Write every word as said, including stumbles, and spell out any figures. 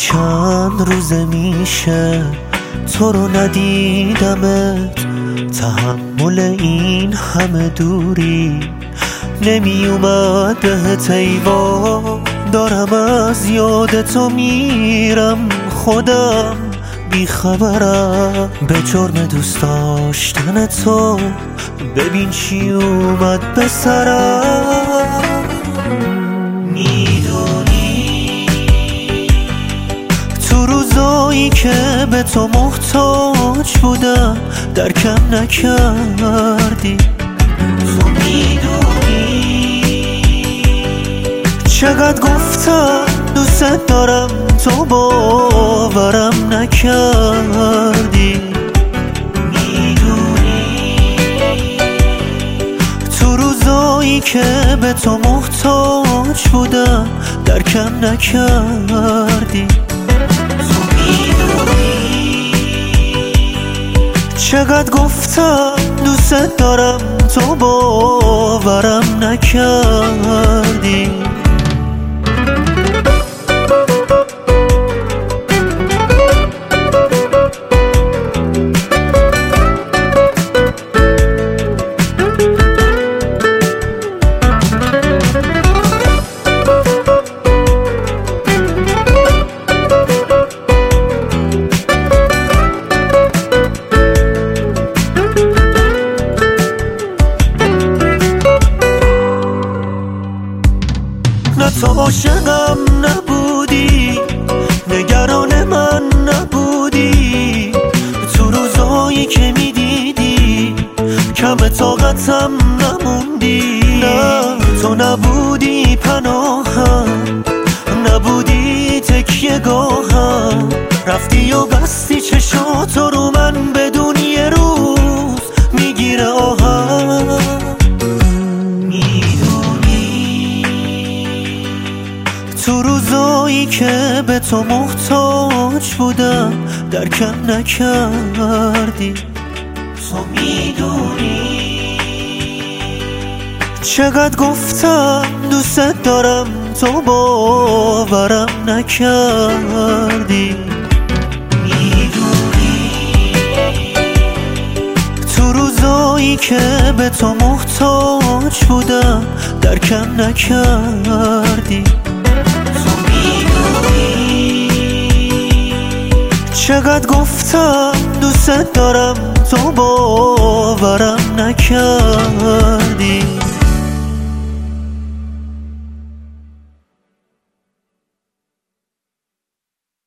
چند روزه میشه تو رو ندیدمت، تحمل این همه دوری نمی اومد بهت ایوا. دارم از یاد تو میرم، خودم بیخبرم به جرم دوست داشتن تو. ببین چی اومد به سرم. میدونی تو روزایی که به تو محتاج بودم درکم نکردی. تو میدونی چقدر گفتم دوست دارم تو باورم نکردی. میدونی تو روزایی که به تو محتاج بودم درکم نکردی. تو میدونی چقدر گفتم دوست دارم تو باورم نکردی. نه تو عاشقم نبودی، نگران من نبودی. تو روزایی که میدیدی کم طاقتم نموندی. نه تو نبودی پناهم، نبودی تکیه گاهم. رفتی و بستی چشاتو رو من، بدون یه روز میگیره آهم. تو روزایی که به تو محتاج بودم درکم نکردی. تو میدونی چقدر گفتم دوست دارم تو باورم نکردی. میدونی تو روزایی که به تو محتاج بودم درکم نکردی. چقدر گفتم دوست دارم تو باورم نکردی.